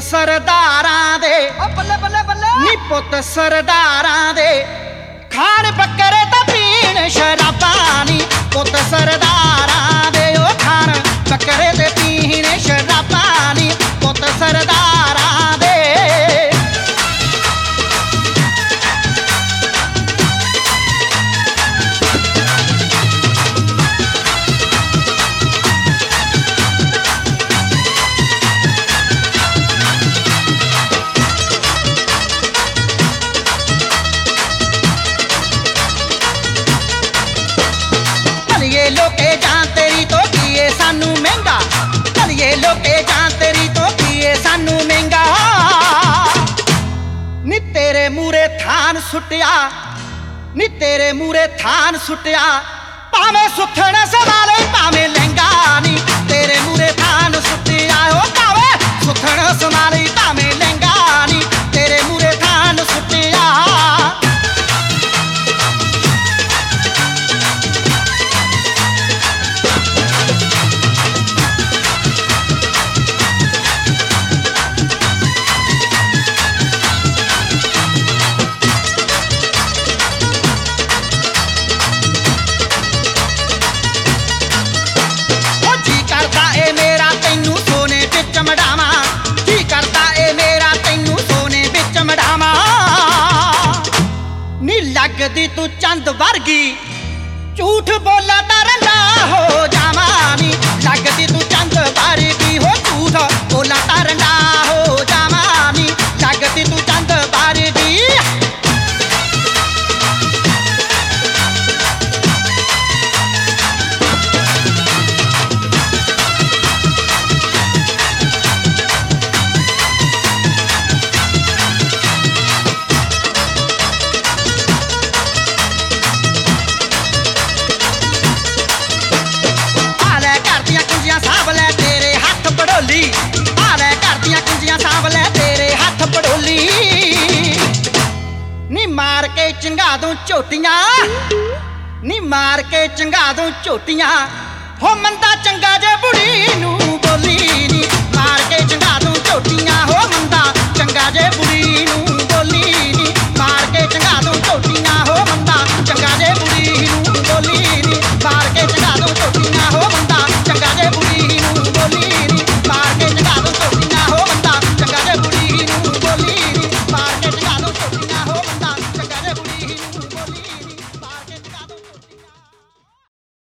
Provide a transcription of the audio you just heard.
सरदारां दे बल्ले बल्ले बल्ले नी पुत सरदारां दे खान बकरे ते पीण शराबां नी पुत सरदारां दे ओ खान बकरे ते पीण शराबां नी पुत सरदारां दे लोके जान तेरी तो किए सानू महंगा चलिए लोके जान तेरी तो किए सानू महंगा नी तेरे मूरे थान सुटिया नी तेरे मूरे थान सुटिया भावे सुथण सवाले भावे लहंगा नी तेरे मूरे थान सुटिया ओ भावे सुथण सवाले भावे लहंगा नी तेरे मूरे थान सुटिया लगदी तू चंद वर्गी झूठ बोला तां रंडा हो जावां नी लगदी तू चंद वर्गी हो झूठ बोला तां रंडा हो जावां नी लगदी तू चंद वर्गी मार के चंगा दूं झोटियां नी मार के चंगा दूं झोटियां हो मंदा चंगा जे बुढ़ी नू बोली नी